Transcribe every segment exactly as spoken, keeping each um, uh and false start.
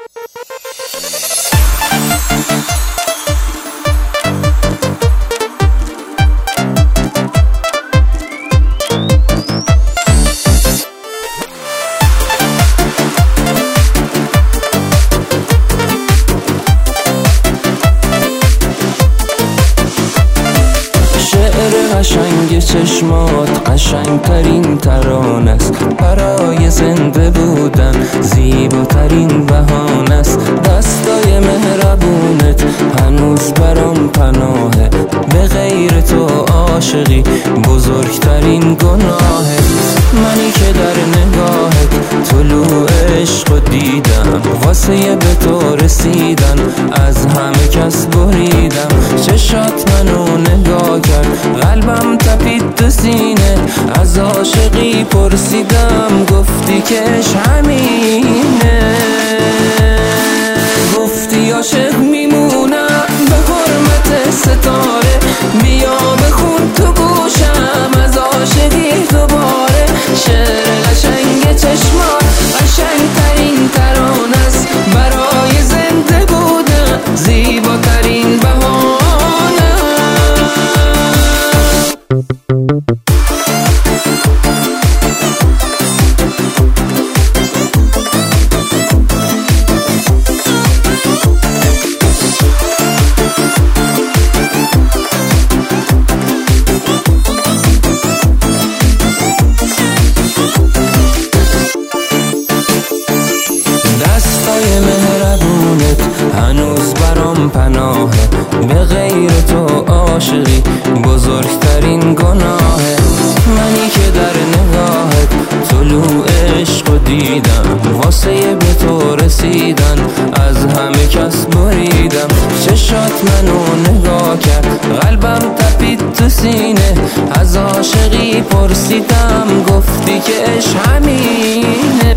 قشنگ چشمات قشنگترین ترانه است، برای زنده بودن زیباترین بهانه است. دستای مهربونت هنوز برام پناهه، به غیر تو عاشقی بزرگترین گناهه. منی که در نگاهت طلوع عشق دیدم، واسه به تو رسیدن از همه کس بریدم. چشات منو نگاه کرد، قلبم تپید تو سینه، از عاشقی پرسیدم، گفتی که عشق همینه. گفتی عاشق میمونم به حرمت ستاره، بیا بخون تو گوشم از عاشقی دوباره. شعر قشنگ چشمات قشنگترین ترانه است، برای زنده بودن زیباترین بهانه. دستای مهربونت هنوز برام پناهه، به غیر تو عاشقی بزرگترین گناهه. منی که در نگاهت طلوع عشق دیدم، واسه به تو رسیدن از همه کس بریدم. چشات منو نگاه کرد، قلبم تپید تو سینه، از عاشقی پرسیدم، گفتی که عشق همینه.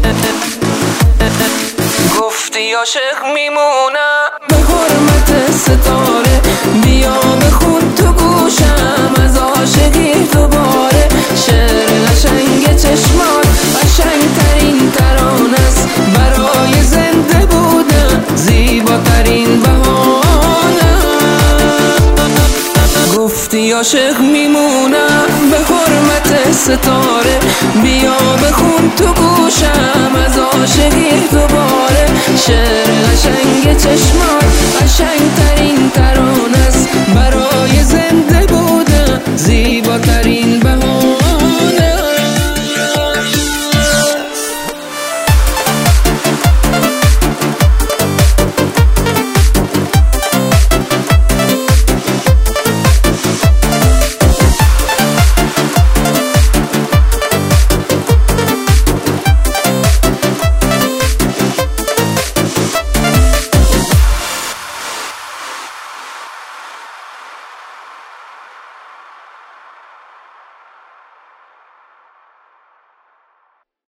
گفتی عاشق میمونم به حرمت ستاره، بیا بخون تو گوشم از عاشقی دوباره. شعر قشنگ چشمات قشنگترین ترانه است، برای زنده بودن زیباترین بهانه. گفتی عاشق میمونم به حرمت ستاره، بیا بخون تو